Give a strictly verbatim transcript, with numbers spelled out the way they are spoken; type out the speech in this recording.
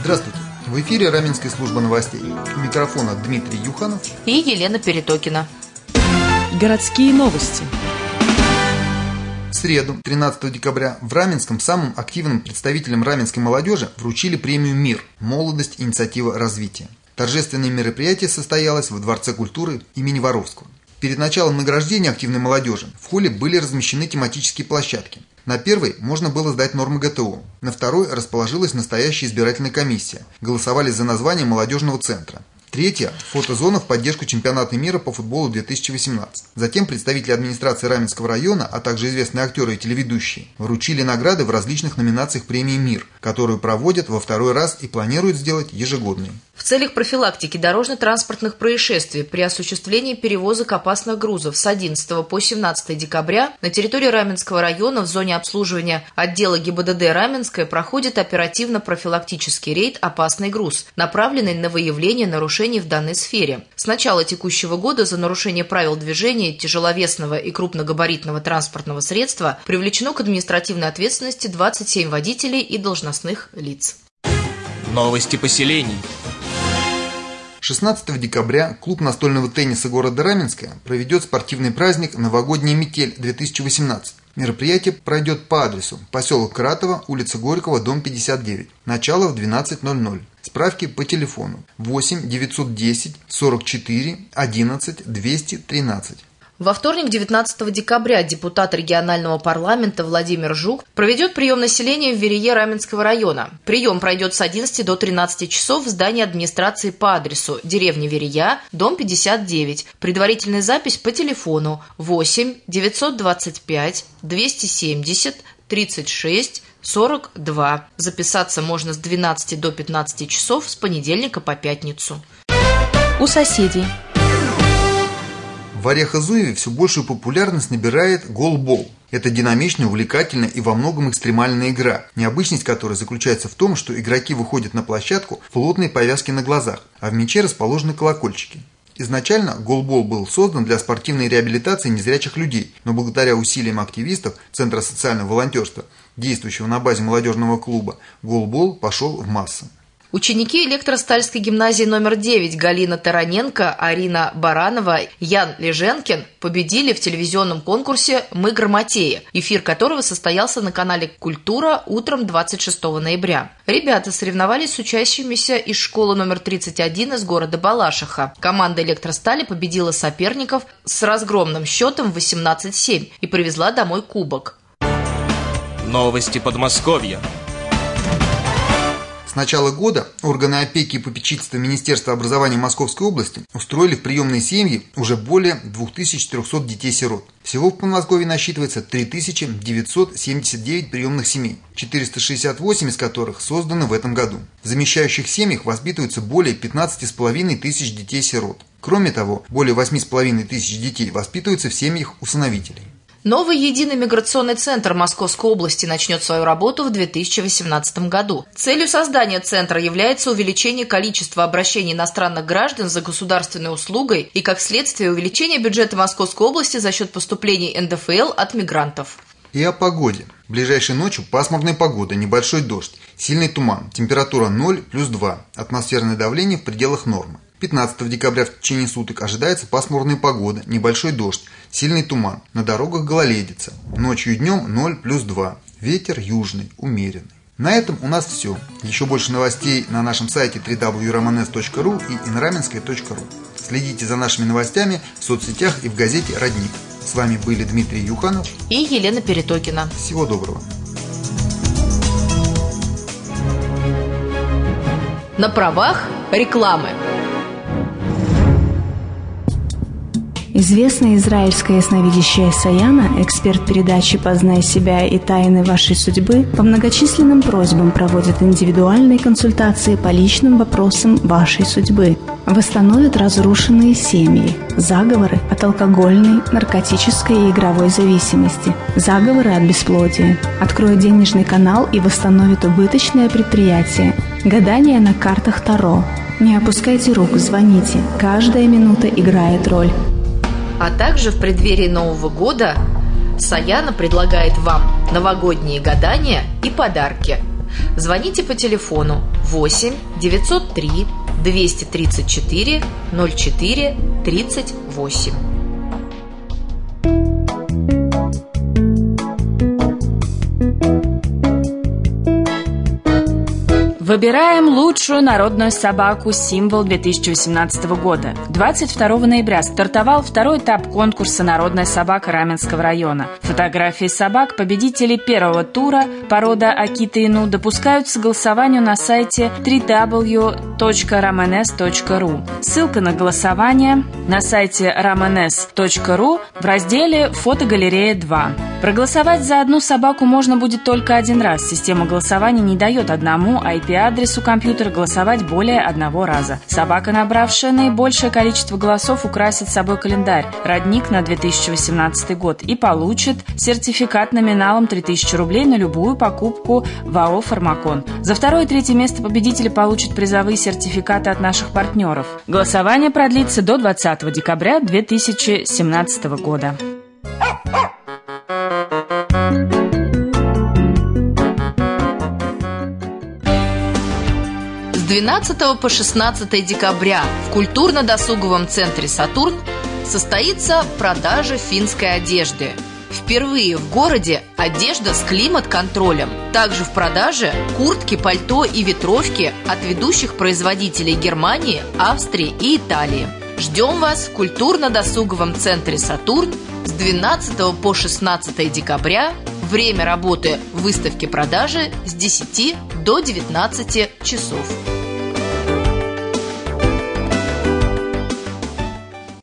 Здравствуйте! В эфире Раменская служба новостей. У микрофона Дмитрий Юханов и Елена Перетокина. Городские новости. В среду, тринадцатого декабря, в Раменском самым активным представителям раменской молодежи вручили премию «Мир. Молодость. Инициатива развития». Торжественное мероприятие состоялось во Дворце культуры имени Воровского. Перед началом награждения активной молодежи в холле были размещены тематические площадки. На первой можно было сдать нормы гэ тэ о, на второй расположилась настоящая избирательная комиссия, голосовали за название молодежного центра. Третья – фотозона в поддержку чемпионата мира по футболу две тысячи восемнадцать. Затем представители администрации Раменского района, а также известные актеры и телеведущие, вручили награды в различных номинациях премии «Мир», которую проводят во второй раз и планируют сделать ежегодной. В целях профилактики дорожно-транспортных происшествий при осуществлении перевозок опасных грузов с одиннадцатого по семнадцатое декабря на территории Раменского района в зоне обслуживания отдела гэ и бэ дэ дэ Раменское проходит оперативно-профилактический рейд «Опасный груз», направленный на выявление нарушений в данной сфере. С начала текущего года за нарушение правил движения тяжеловесного и крупногабаритного транспортного средства привлечено к административной ответственности двадцать семь водителей и должностных лиц. Новости поселений. шестнадцатого декабря клуб настольного тенниса города Раменска проведет спортивный праздник «Новогодняя метель-две тысячи восемнадцать». Мероприятие пройдет по адресу поселок Кратово, улица Горького, дом пятьдесят девять. Начало в двенадцать ноль ноль. Справки по телефону восемь девятьсот десять сорок четыре одиннадцать двести тринадцать. Во вторник, девятнадцатого декабря, депутат регионального парламента Владимир Жук проведет прием населения в Верее Раменского района. Прием пройдет с одиннадцати до тринадцати часов в здании администрации по адресу деревня Верея, дом пятьдесят девять. Предварительная запись по телефону восемь девятьсот двадцать пять двести семьдесят тридцать шесть сорок два. Записаться можно с двенадцати до пятнадцати часов с понедельника по пятницу. У соседей. В Орехово-Зуеве все большую популярность набирает голбол. Это динамичная, увлекательная и во многом экстремальная игра, необычность которой заключается в том, что игроки выходят на площадку в плотной повязке на глазах, а в мяче расположены колокольчики. Изначально голбол был создан для спортивной реабилитации незрячих людей, но благодаря усилиям активистов Центра социального волонтерства, действующего на базе молодежного клуба, голбол пошел в массы. Ученики Электростальской гимназии номер девять Галина Тараненко, Арина Баранова, Ян Леженкин победили в телевизионном конкурсе «Мы грамотеи», эфир которого состоялся на канале «Культура» утром двадцать шестого ноября. Ребята соревновались с учащимися из школы номер тридцать один из города Балашиха. Команда Электростали победила соперников с разгромным счетом восемнадцать семь и привезла домой кубок. Новости Подмосковья. С начала года органы опеки и попечительства Министерства образования Московской области устроили в приемные семьи уже более две тысячи четыреста детей-сирот. Всего в Подмосковье насчитывается три тысячи девятьсот семьдесят девять приемных семей, четыреста шестьдесят восемь из которых созданы в этом году. В замещающих семьях воспитываются более пятнадцати с половиной тысяч детей-сирот. Кроме того, более восьми с половиной тысяч детей воспитываются в семьях усыновителей. Новый единый миграционный центр Московской области начнет свою работу в две тысячи восемнадцатом году. Целью создания центра является увеличение количества обращений иностранных граждан за государственной услугой и, как следствие, увеличение бюджета Московской области за счет поступлений эн дэ эф эл от мигрантов. И о погоде. Ближайшей ночью пасмурная погода, небольшой дождь, сильный туман, температура ноль плюс два, атмосферное давление в пределах нормы. пятнадцатого декабря в течение суток ожидается пасмурная погода, небольшой дождь, сильный туман, на дорогах гололедица, ночью и днем ноль плюс два, ветер южный, умеренный. На этом у нас все. Еще больше новостей на нашем сайте дабл ю дабл ю дабл ю точка романес точка ру и инраменская точка ру. Следите за нашими новостями в соцсетях и в газете «Родник». С вами были Дмитрий Юханов и Елена Перетокина. Всего доброго. На правах рекламы. Известная израильская ясновидящая Саяна, эксперт передачи «Познай себя и тайны вашей судьбы», по многочисленным просьбам проводит индивидуальные консультации по личным вопросам вашей судьбы. Восстановит разрушенные семьи, заговоры от алкогольной, наркотической и игровой зависимости, заговоры от бесплодия. Откроет денежный канал и восстановит убыточное предприятие. Гадание на картах Таро. Не опускайте рук, звоните. Каждая минута играет роль. А также в преддверии Нового года Саяна предлагает вам новогодние гадания и подарки. Звоните по телефону восемь девятьсот три двести тридцать четыре ноль четыре тридцать восемь. Выбираем лучшую народную собаку «Символ» две тысячи восемнадцатого года. двадцать второго ноября стартовал второй этап конкурса «Народная собака» Раменского района. Фотографии собак победителей первого тура порода Акита Ину допускаются к голосованию на сайте дабл ю дабл ю дабл ю точка рамэнэс точка ру. Ссылка на голосование на сайте рамэнэс точка ру в разделе «Фотогалерея два». Проголосовать за одну собаку можно будет только один раз. Система голосования не дает одному ай пи-адресу компьютера голосовать более одного раза. Собака, набравшая наибольшее количество голосов, украсит собой календарь «Родник» на две тысячи восемнадцатый год и получит сертификат номиналом три тысячи рублей на любую покупку в АО «Фармакон». За второе и третье место победители получат призовые сертификаты от наших партнеров. Голосование продлится до двадцатого декабря две тысячи семнадцатого года. С двенадцатого по шестнадцатое декабря в культурно-досуговом центре «Сатурн» состоится продажа финской одежды. Впервые в городе одежда с климат-контролем. Также в продаже куртки, пальто и ветровки от ведущих производителей Германии, Австрии и Италии. Ждем вас в культурно-досуговом центре «Сатурн» с двенадцатого по шестнадцатое декабря. Время работы выставки-продажи с десяти до девятнадцати часов.